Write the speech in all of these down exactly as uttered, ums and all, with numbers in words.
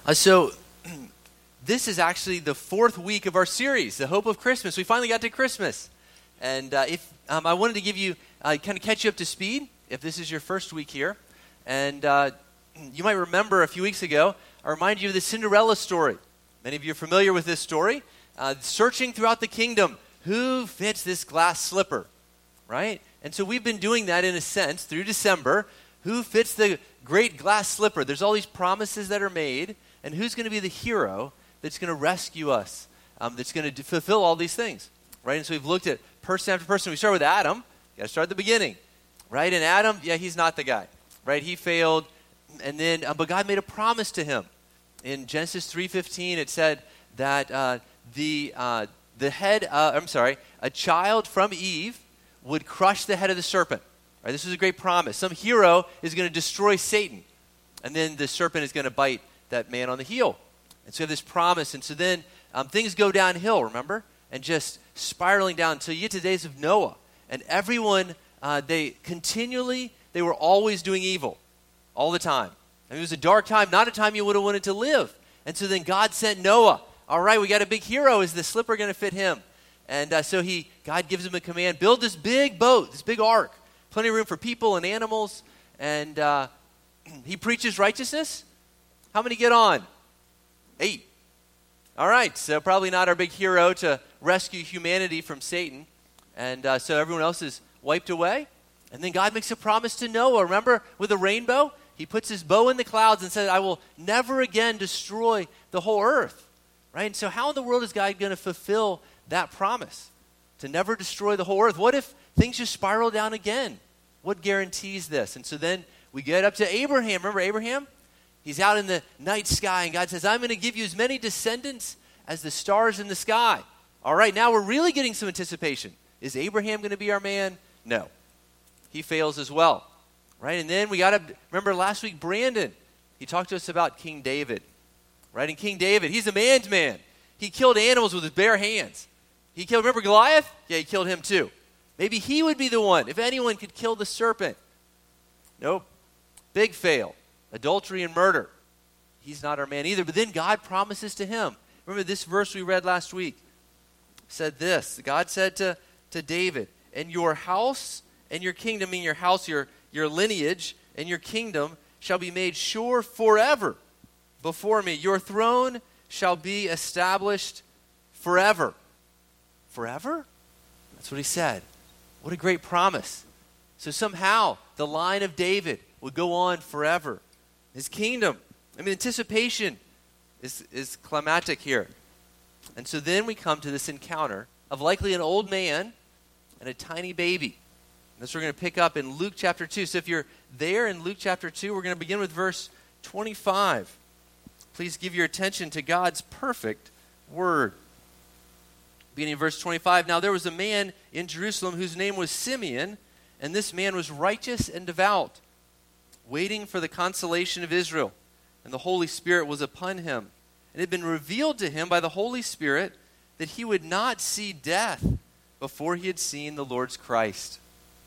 Uh, so this is actually the fourth week of our series, The Hope of Christmas. We finally got to Christmas. And uh, if um, I wanted to give you, uh, kind of catch you up to speed, if this is your first week here. And uh, you might remember a few weeks ago, I reminded you of the Cinderella story. Many of you are familiar with this story. Uh, searching throughout the kingdom, who fits this glass slipper, right? And so we've been doing that in a sense through December. Who fits the great glass slipper? There's all these promises that are made, and who's going to be the hero that's going to rescue us, um, that's going to fulfill all these things, right? And so we've looked at person after person. We start with Adam. You got to start at the beginning, right? And Adam, yeah, he's not the guy, right? He failed, and then, uh, but God made a promise to him. In Genesis three fifteen, it said that uh, the uh, the head, uh, I'm sorry, a child from Eve would crush the head of the serpent. Right? This was a great promise. Some hero is going to destroy Satan, and then the serpent is going to bite that man on the heel. And so you have this promise, and so then um, things go downhill, remember? And just spiraling down until you get to the days of Noah. And everyone, uh, they continually, they were always doing evil, all the time. I mean, it was a dark time, not a time you would have wanted to live. And so then God sent Noah. All right, we got a big hero. Is the slipper going to fit him? And uh, so he, God gives him a command, build this big boat, this big ark. Plenty of room for people and animals. And uh, he preaches righteousness. How many get on? Eight. All right, so probably not our big hero to rescue humanity from Satan. And uh, so everyone else is wiped away. And then God makes a promise to Noah. Remember with a rainbow? He puts his bow in the clouds and says, I will never again destroy the whole earth. Right? And so how in the world is God going to fulfill that promise? To never destroy the whole earth. What if things just spiral down again? What guarantees this? And so then we get up to Abraham. Remember Abraham? He's out in the night sky, and God says, I'm going to give you as many descendants as the stars in the sky. All right, now we're really getting some anticipation. Is Abraham going to be our man? No. He fails as well. Right? And then we got to remember last week, Brandon, he talked to us about King David. Right? And King David, he's a man's man. He killed animals with his bare hands. He killed, remember Goliath? Yeah, he killed him too. Maybe he would be the one, if anyone could kill the serpent. Nope. Big fail. Adultery and murder. He's not our man either. But then God promises to him. Remember this verse we read last week said this. God said to, to David, and your house and your kingdom, meaning your house, your, your lineage and your kingdom shall be made sure forever before me. Your throne shall be established forever. Forever? That's what he said. What a great promise. So somehow the line of David would go on forever. His kingdom. I mean, anticipation is, is climatic here. And so then we come to this encounter of likely an old man and a tiny baby. And this we're going to pick up in Luke chapter two. So if you're there in Luke chapter two, we're going to begin with verse twenty-five. Please give your attention to God's perfect word. Beginning in verse twenty-five, now there was a man in Jerusalem whose name was Simeon, and this man was righteous and devout, waiting for the consolation of Israel. And the Holy Spirit was upon him. It had been revealed to him by the Holy Spirit that he would not see death before he had seen the Lord's Christ.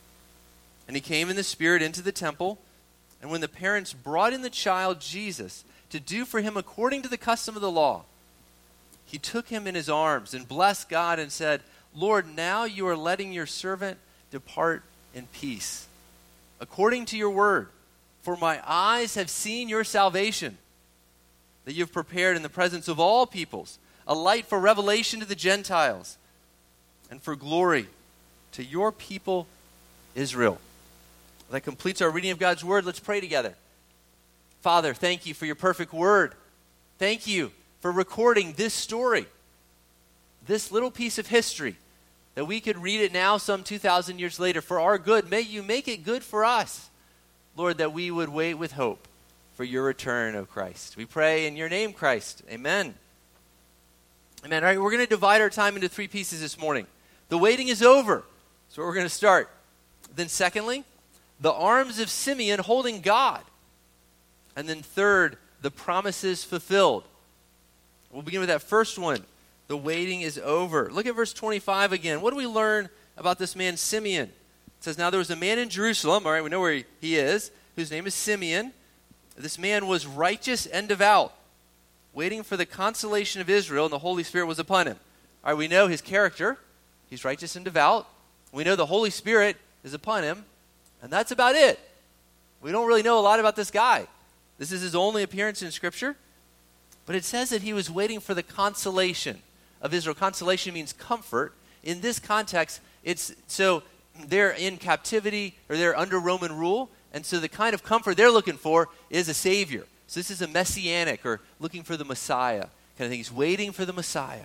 And he came in the Spirit into the temple, and when the parents brought in the child Jesus to do for him according to the custom of the law, he took him in his arms and blessed God and said, Lord, now you are letting your servant depart in peace, according to your word. For my eyes have seen your salvation, that you have prepared in the presence of all peoples, a light for revelation to the Gentiles, and for glory to your people Israel. That completes our reading of God's word. Let's pray together. Father, thank you for your perfect word. Thank you for recording this story, this little piece of history, that we could read it now some two thousand years later for our good. May you make it good for us, Lord, that we would wait with hope for your return, O Christ. We pray in your name, Christ. Amen. Amen. All right, we're going to divide our time into three pieces this morning. The waiting is over. That's where we're going to start. Then secondly, the arms of Simeon holding God. And then third, the promises fulfilled. We'll begin with that first one. The waiting is over. Look at verse twenty-five again. What do we learn about this man Simeon? It says, now there was a man in Jerusalem, all right, we know where he, he is, whose name is Simeon. This man was righteous and devout, waiting for the consolation of Israel, and the Holy Spirit was upon him. All right, we know his character. He's righteous and devout. We know the Holy Spirit is upon him, and that's about it. We don't really know a lot about this guy. This is his only appearance in Scripture. But it says that he was waiting for the consolation of Israel. Consolation means comfort. In this context, it's so they're in captivity or they're under Roman rule, and so the kind of comfort they're looking for is a Savior. So this is a messianic or looking for the Messiah kind of thing. He's waiting for the Messiah.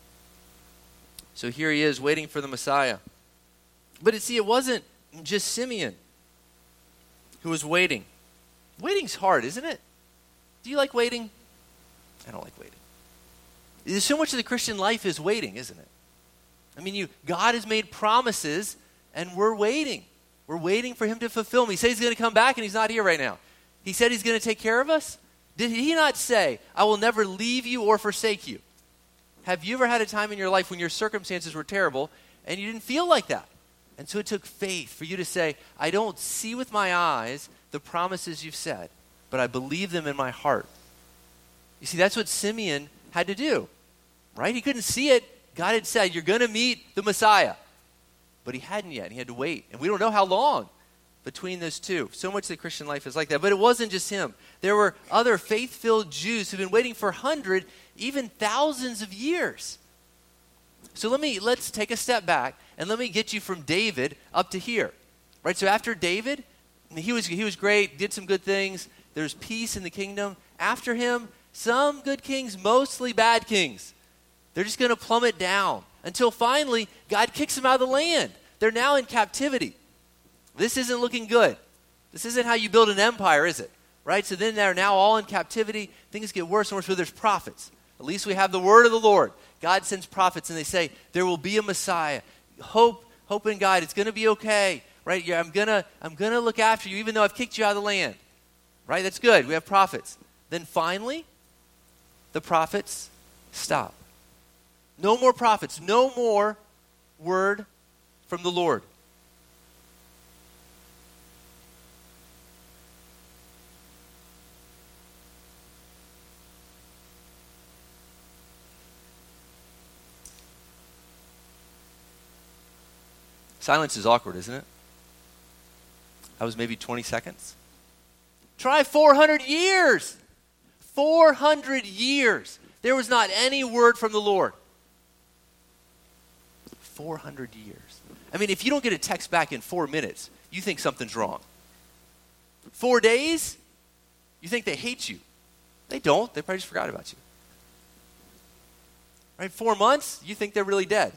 So here he is waiting for the Messiah. But it, see, it wasn't just Simeon who was waiting. Waiting's hard, isn't it? Do you like waiting? I don't like waiting. So much of the Christian life is waiting, isn't it? I mean, you God has made promises, and we're waiting. We're waiting for him to fulfill them. He said he's going to come back, and he's not here right now. He said he's going to take care of us. Did he not say, I will never leave you or forsake you? Have you ever had a time in your life when your circumstances were terrible, and you didn't feel like that? And so it took faith for you to say, I don't see with my eyes the promises you've said, but I believe them in my heart. You see, that's what Simeon had to do, right? He couldn't see it. God had said, you're going to meet the Messiah. But he hadn't yet. He had to wait. And we don't know how long between those two. So much of the Christian life is like that. But it wasn't just him. There were other faith-filled Jews who've been waiting for hundreds, even thousands of years. So let me, let's take a step back and let me get you from David up to here. Right? So after David, he was, he was great, did some good things. There's peace in the kingdom. After him, some good kings, mostly bad kings. They're just going to plummet down until finally God kicks them out of the land. They're now in captivity. This isn't looking good. This isn't how you build an empire, is it? Right? So then they're now all in captivity. Things get worse and worse, but there's prophets. At least we have the word of the Lord. God sends prophets, and they say, there will be a Messiah. Hope, hope in God. It's going to be okay. Right? Yeah, I'm going to I'm gonna look after you, even though I've kicked you out of the land. Right? That's good. We have prophets. Then finally, the prophets stop. No more prophets. No more word from the Lord. Silence is awkward, isn't it? That was maybe twenty seconds. Try four hundred years. four hundred years. There was not any word from the Lord. four hundred years. I mean, if you don't get a text back in four minutes, you think something's wrong. Four days, you think they hate you. They don't. They probably just forgot about you. Right? Four months, you think they're really dead.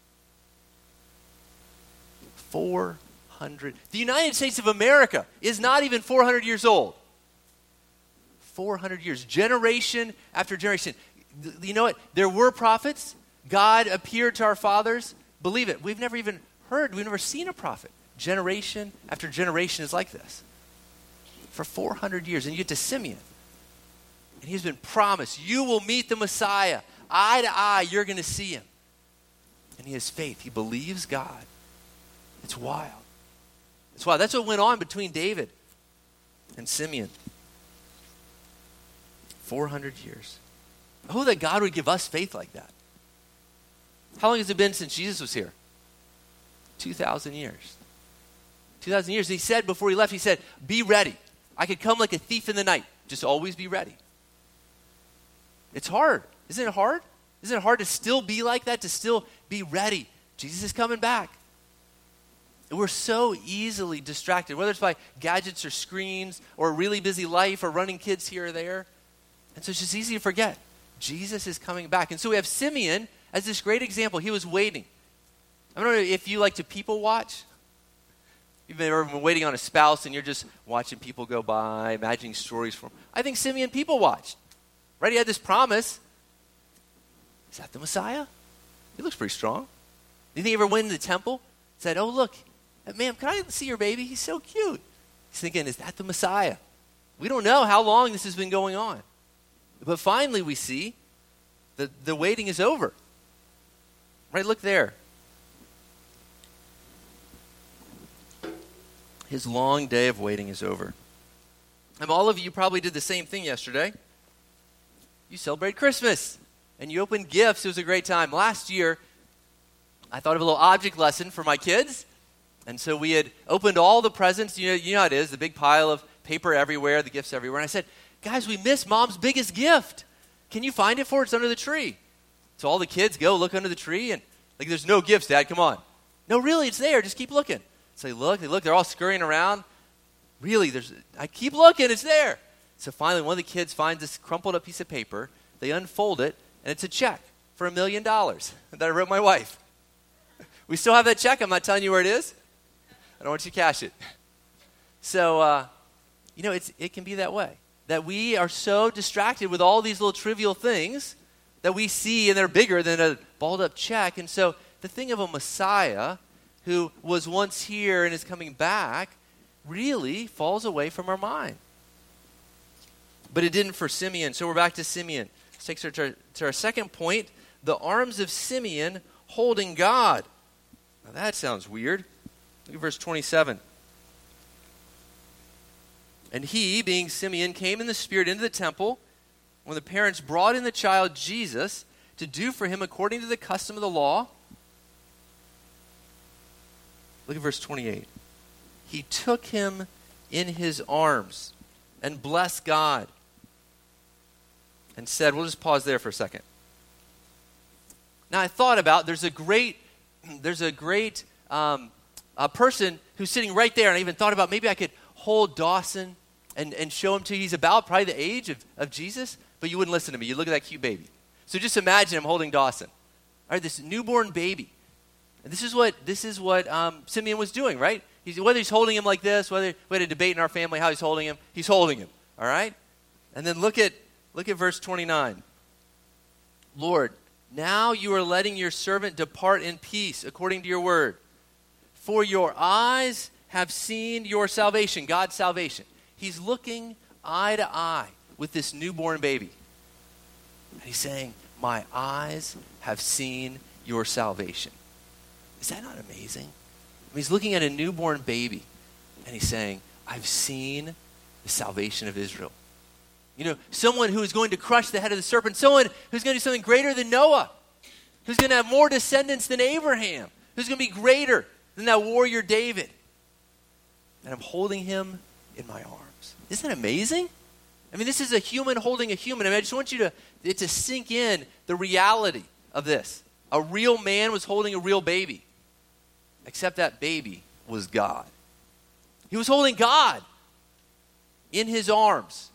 four hundred. The United States of America is not even four hundred years old. four hundred years. Generation after generation. You know what? There were prophets. God appeared to our fathers. Believe it. We've never even heard, we've never seen a prophet. Generation after generation is like this. For four hundred years. And you get to Simeon. And he's been promised, you will meet the Messiah. Eye to eye, you're going to see him. And he has faith. He believes God. It's wild. It's wild. That's what went on between David and Simeon. four hundred years. Oh, that God would give us faith like that. How long has it been since Jesus was here? two thousand years. two thousand years. He said before he left, he said, be ready. I could come like a thief in the night. Just always be ready. It's hard. Isn't it hard? Isn't it hard to still be like that, to still be ready? Jesus is coming back. And we're so easily distracted, whether it's by gadgets or screens or a really busy life or running kids here or there. And so it's just easy to forget. Jesus is coming back. And so we have Simeon as this great example. He was waiting. I don't know if you like to people watch. You've ever been waiting on a spouse and you're just watching people go by, imagining stories from. I think Simeon people watched. Right? He had this promise. Is that the Messiah? He looks pretty strong. Do you think he ever went into the temple? Said, oh, look, ma'am, can I see your baby? He's so cute. He's thinking, is that the Messiah? We don't know how long this has been going on. But finally we see that the waiting is over. Right, look there. His long day of waiting is over. And all of you probably did the same thing yesterday. you celebrate Christmas and you open gifts. It was a great time. Last year, I thought of a little object lesson for my kids. And so we had opened all the presents. You know, you know how it is, the big pile of paper everywhere, the gifts everywhere. And I said, guys, we missed Mom's biggest gift. Can you find it for us? It's under the tree. So all the kids go look under the tree and like, there's no gifts, Dad, come on. No, really, it's there. Just keep looking. So they look, they look, they're all scurrying around. Really, there's, I keep looking, it's there. So finally, one of the kids finds this crumpled up piece of paper. They unfold it, and it's a check for a million dollars that I wrote my wife. We still have that check. I'm not telling you where it is. I don't want you to cash it. So, uh, you know, it's, it can be that way. That we are so distracted with all these little trivial things that we see, and they're bigger than a balled up check. And so the thing of a Messiah who was once here and is coming back really falls away from our mind. But it didn't for Simeon. So we're back to Simeon. This takes us to our, to our second point, the arms of Simeon holding God. Now that sounds weird. Look at verse twenty-seven. And he, being Simeon, came in the Spirit into the temple when the parents brought in the child Jesus to do for him according to the custom of the law. Look at verse twenty-eight. He took him in his arms and blessed God and said, we'll just pause there for a second. Now I thought about, there's a great, there's a great um, a person who's sitting right there, and I even thought about maybe I could hold Dawson and, and show him to you. He's about probably the age of, of Jesus, but you wouldn't listen to me. You look at that cute baby. So just imagine him holding Dawson. All right, this newborn baby. And this is what this is what um, Simeon was doing, right? He's, whether he's holding him like this, whether we had a debate in our family how he's holding him, he's holding him. All right? And then look at look at verse twenty-nine. Lord, now you are letting your servant depart in peace according to your word. For your eyes have seen your salvation, God's salvation. He's looking eye to eye with this newborn baby. And he's saying, my eyes have seen your salvation. Is that not amazing? I mean, he's looking at a newborn baby and he's saying, I've seen the salvation of Israel. You know, someone who is going to crush the head of the serpent, someone who's going to do something greater than Noah, who's going to have more descendants than Abraham, who's going to be greater than that warrior David. And I'm holding him in my arms. Isn't that amazing? I mean, this is a human holding a human. I mean, I just want you to, it to sink in the reality of this. A real man was holding a real baby, except that baby was God. He was holding God in his arms.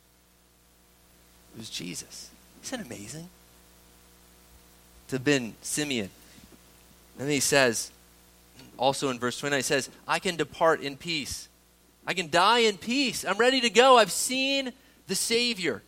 It was Jesus. Isn't that amazing? To have been Simeon. And then he says, also in verse twenty-nine, he says, I can depart in peace. I can die in peace. I'm ready to go. I've seen the Savior.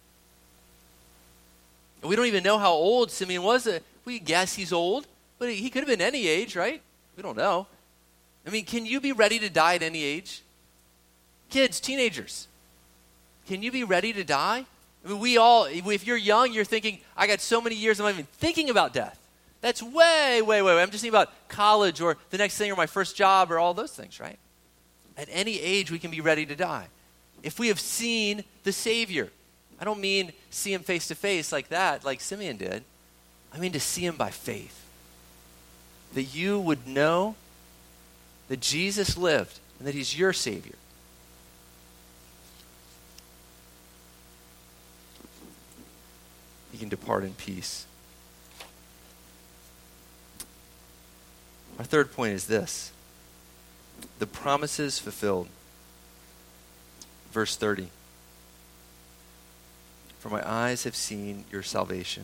We don't even know how old Simeon was. We guess he's old, but he could have been any age, right? We don't know. I mean, can you be ready to die at any age? Kids, teenagers, can you be ready to die? I mean, we all, if you're young, you're thinking, I got so many years, I'm not even thinking about death. That's way, way, way, way. I'm just thinking about college or the next thing or my first job or all those things, right? At any age, we can be ready to die. If we have seen the Savior. I don't mean see him face to face like that, like Simeon did. I mean to see him by faith. That you would know that Jesus lived and that he's your Savior. You can depart in peace. Our third point is this. The promises fulfilled. Verse thirty. For my eyes have seen your salvation.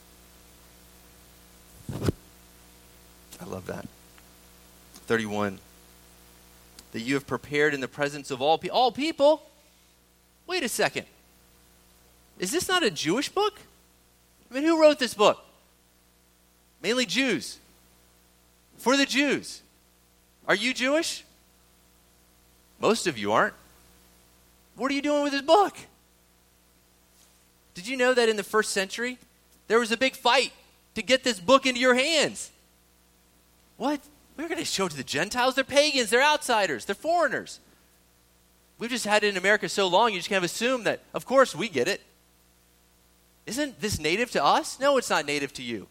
I love that. thirty-one. That you have prepared in the presence of all, pe- all people. Wait a second. Is this not a Jewish book? I mean, who wrote this book? Mainly Jews. For the Jews. Are you Jewish? Most of you aren't. What are you doing with this book? Did you know that in the first century, there was a big fight to get this book into your hands? What? We're going to show it to the Gentiles? They're pagans. They're outsiders. They're foreigners. We've just had it in America so long, you just kind of assume that, of course, we get it. Isn't this native to us? No, it's not native to you.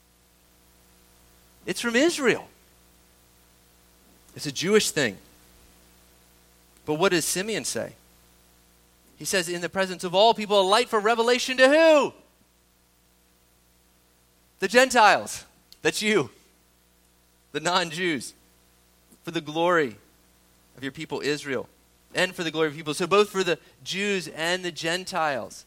It's from Israel. It's a Jewish thing. But what does Simeon say? He says, in the presence of all people, a light for revelation to who? The Gentiles. That's you. The non-Jews. For the glory of your people Israel. And for the glory of people. So both for the Jews and the Gentiles.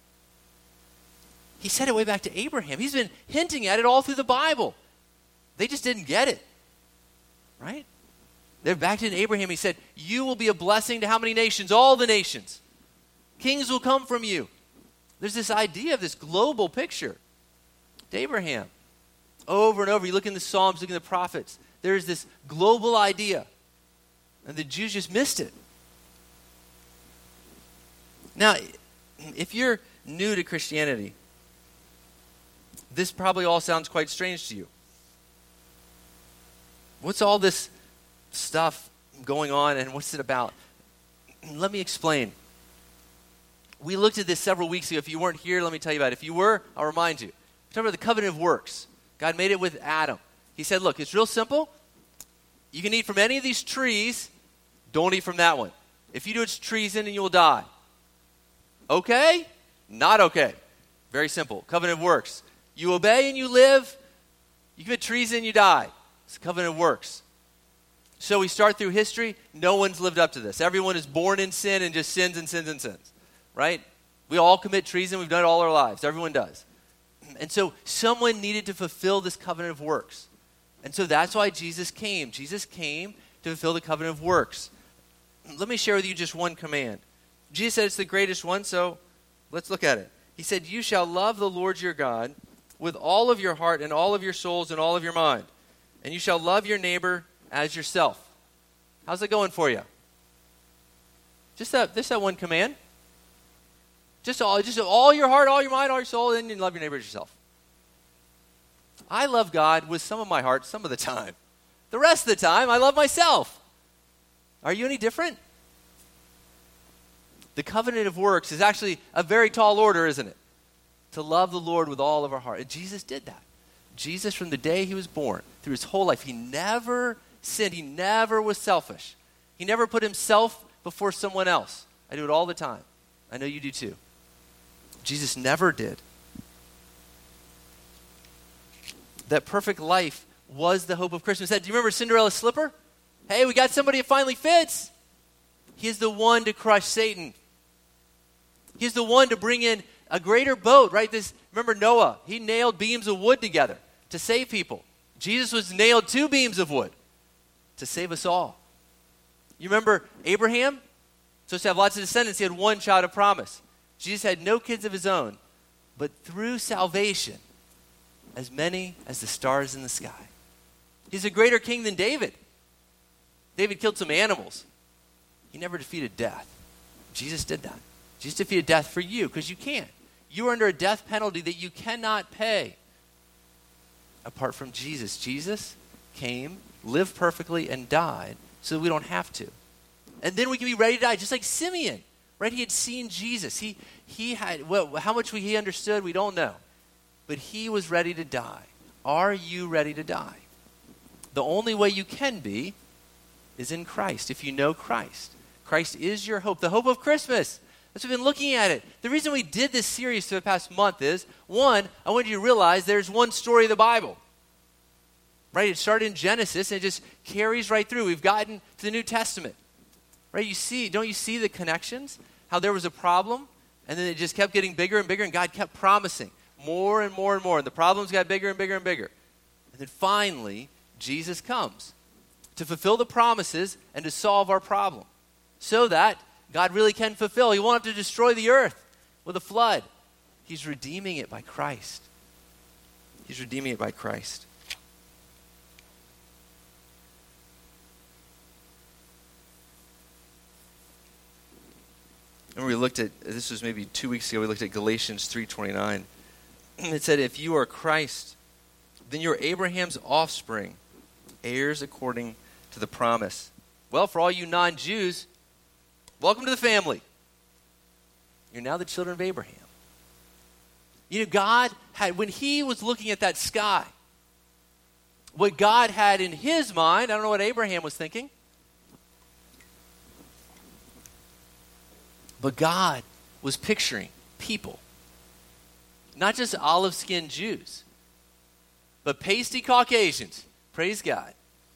He said it way back to Abraham. He's been hinting at it all through the Bible. They just didn't get it. Right? They're back to Abraham. He said, you will be a blessing to how many nations? All the nations. Kings will come from you. There's this idea of this global picture to Abraham. Over and over, you look in the Psalms, look in the prophets. There's this global idea. And the Jews just missed it. Now, if you're new to Christianity, this probably all sounds quite strange to you. What's all this stuff going on and what's it about? Let me explain. We looked at this several weeks ago. If you weren't here, let me tell you about it. If you were, I'll remind you. We're talking about the covenant of works. God made it with Adam. He said, look, it's real simple. You can eat from any of these trees. Don't eat from that one. If you do, it's treason and you will die. Okay? Not okay. Very simple. Covenant of works. You obey and you live. You commit treason and you die. It's the covenant of works. So we start through history. No one's lived up to this. Everyone is born in sin and just sins and sins and sins. Right? We all commit treason. We've done it all our lives. Everyone does. And so someone needed to fulfill this covenant of works. And so that's why Jesus came. Jesus came to fulfill the covenant of works. Let me share with you just one command. Jesus said it's the greatest one, so let's look at it. He said, you shall love the Lord your God with all of your heart and all of your souls and all of your mind. And you shall love your neighbor as yourself. How's it going for you? Just that, just that one command. Just all, just all your heart, all your mind, all your soul, and then you love your neighbor as yourself. I love God with some of my heart, some of the time. The rest of the time, I love myself. Are you any different? The covenant of works is actually a very tall order, isn't it? To love the Lord with all of our heart. And Jesus did that. Jesus, from the day he was born, through his whole life, he never sinned. He never was selfish. He never put himself before someone else. I do it all the time. I know you do too. Jesus never did. That perfect life was the hope of Christmas. Do you remember Cinderella's slipper? Hey, we got somebody that finally fits. He is the one to crush Satan. He's the one to bring in a greater boat, right? This, remember Noah, he nailed beams of wood together to save people. Jesus was nailed two beams of wood to save us all. You remember Abraham? Supposed to have lots of descendants. He had one child of promise. Jesus had no kids of his own, but through salvation, as many as the stars in the sky. He's a greater king than David. David killed some animals. He never defeated death. Jesus did that. Jesus defeated death for you because you can't. You are under a death penalty that you cannot pay apart from Jesus. Jesus came, lived perfectly, and died so that we don't have to. And then we can be ready to die, just like Simeon. Right? He had seen Jesus. He he had, well, how much he understood, we don't know. But he was ready to die. Are you ready to die? The only way you can be is in Christ, if you know Christ. Christ is your hope, the hope of Christmas. That's why we've been looking at it. The reason we did this series for the past month is, one, I want you to realize there's one story of the Bible. Right? It started in Genesis and it just carries right through. We've gotten to the New Testament. Right? You see, don't you see the connections? How there was a problem, and then it just kept getting bigger and bigger, and God kept promising more and more and more, and the problems got bigger and bigger and bigger. And then finally, Jesus comes to fulfill the promises and to solve our problem so that God really can fulfill. He won't have to destroy the earth with a flood. He's redeeming it by Christ. He's redeeming it by Christ. And we looked at, this was maybe two weeks ago, we looked at Galatians three twenty-nine. It said, if you are Christ, then you're Abraham's offspring, heirs according to the promise. Well, for all you non-Jews, welcome to the family. You're now the children of Abraham. You know, God had, when he was looking at that sky, what God had in his mind, I don't know what Abraham was thinking, but God was picturing people, not just olive-skinned Jews, but pasty Caucasians, praise God,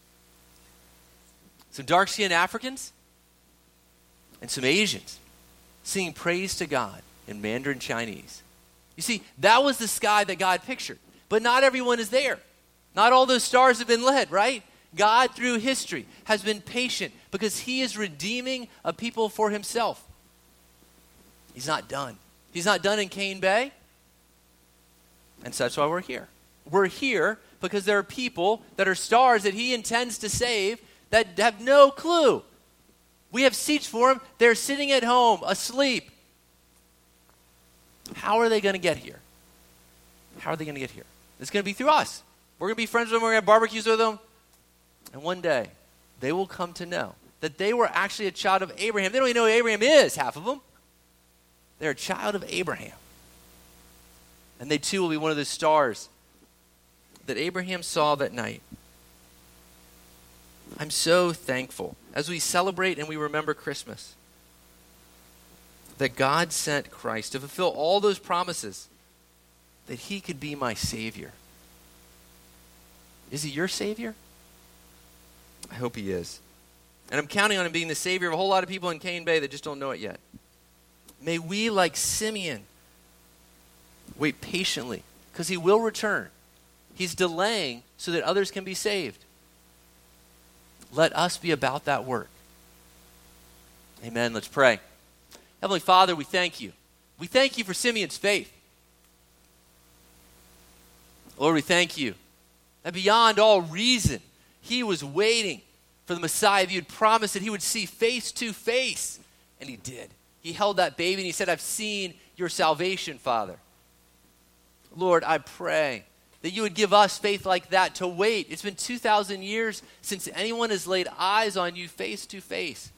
some dark-skinned Africans, and some Asians singing praise to God in Mandarin Chinese. You see, that was the sky that God pictured. But not everyone is there. Not all those stars have been lit, right? God, through history, has been patient because he is redeeming a people for himself. He's not done. He's not done in Cane Bay. And so that's why we're here. We're here because there are people that are stars that he intends to save that have no clue. We have seats for them. They're sitting at home, asleep. How are they going to get here? How are they going to get here? It's going to be through us. We're going to be friends with them. We're going to have barbecues with them. And one day, they will come to know that they were actually a child of Abraham. They don't even know who Abraham is, half of them. They're a child of Abraham. And they too will be one of the stars that Abraham saw that night. I'm so thankful as we celebrate and we remember Christmas that God sent Christ to fulfill all those promises, that he could be my Savior. Is he your Savior? I hope he is. And I'm counting on him being the Savior of a whole lot of people in Cane Bay that just don't know it yet. May we, like Simeon, wait patiently, because he will return. He's delaying so that others can be saved. Let us be about that work. Amen. Let's pray. Heavenly Father, we thank you. We thank you for Simeon's faith. Lord, we thank you that beyond all reason, he was waiting for the Messiah that you had promised that he would see face to face. And he did. He held that baby and he said, I've seen your salvation, Father. Lord, I pray that you would give us faith like that to wait. It's been two thousand years since anyone has laid eyes on you face to face.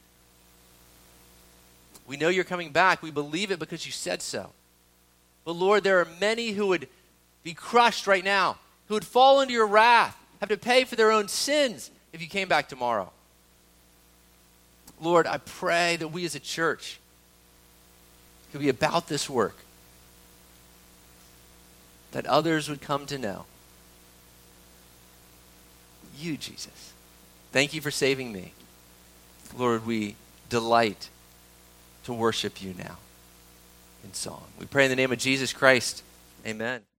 We know you're coming back. We believe it because you said so. But Lord, there are many who would be crushed right now, who would fall into your wrath, have to pay for their own sins if you came back tomorrow. Lord, I pray that we as a church could be about this work, that others would come to know you, Jesus. Thank you for saving me. Lord, we delight to worship you now in song. We pray in the name of Jesus Christ. Amen.